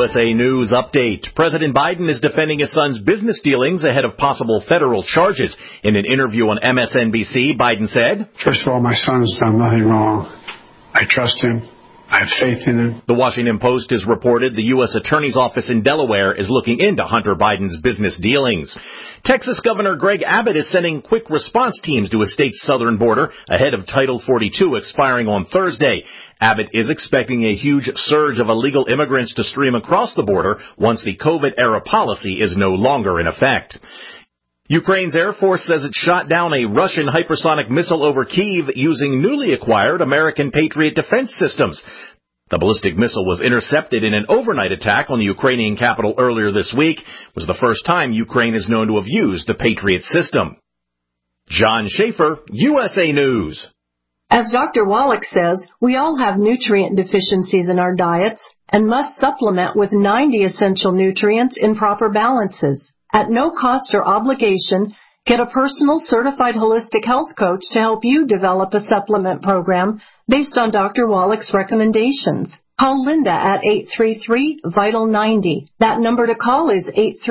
USA News update. President Biden is defending his son's business dealings ahead of possible federal charges. In an interview on MSNBC, Biden said, "First of all, my son has done nothing wrong. I trust him. I have faith in him." The Washington Post has reported the U.S. Attorney's Office in Delaware is looking into Hunter Biden's business dealings. Texas Governor Greg Abbott is sending quick response teams to his state's southern border ahead of Title 42 expiring on Thursday. Abbott is expecting a huge surge of illegal immigrants to stream across the border once the COVID-era policy is no longer in effect. Ukraine's Air Force says it shot down a Russian hypersonic missile over Kyiv using newly acquired American Patriot defense systems. The ballistic missile was intercepted in an overnight attack on the Ukrainian capital earlier this week. It was the first time Ukraine is known to have used the Patriot system. John Schaefer, USA News. As Dr. Wallach says, we all have nutrient deficiencies in our diets and must supplement with 90 essential nutrients in proper balances. At no cost or obligation, get a personal certified holistic health coach to help you develop a supplement program based on Dr. Wallach's recommendations. Call Linda at 833-VITAL-90. That number to call is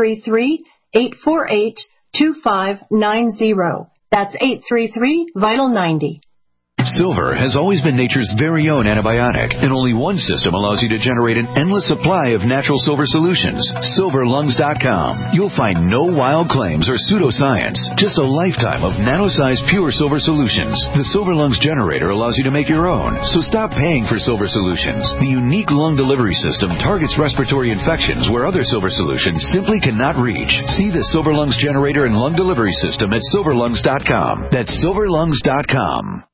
833-848-2590. That's 833-VITAL-90. Silver has always been nature's very own antibiotic, and only one system allows you to generate an endless supply of natural silver solutions. SilverLungs.com. You'll find no wild claims or pseudoscience, just a lifetime of nano-sized pure silver solutions. The Silver Lungs generator allows you to make your own, so stop paying for silver solutions. The unique lung delivery system targets respiratory infections where other silver solutions simply cannot reach. See the Silver Lungs generator and lung delivery system at SilverLungs.com. That's SilverLungs.com.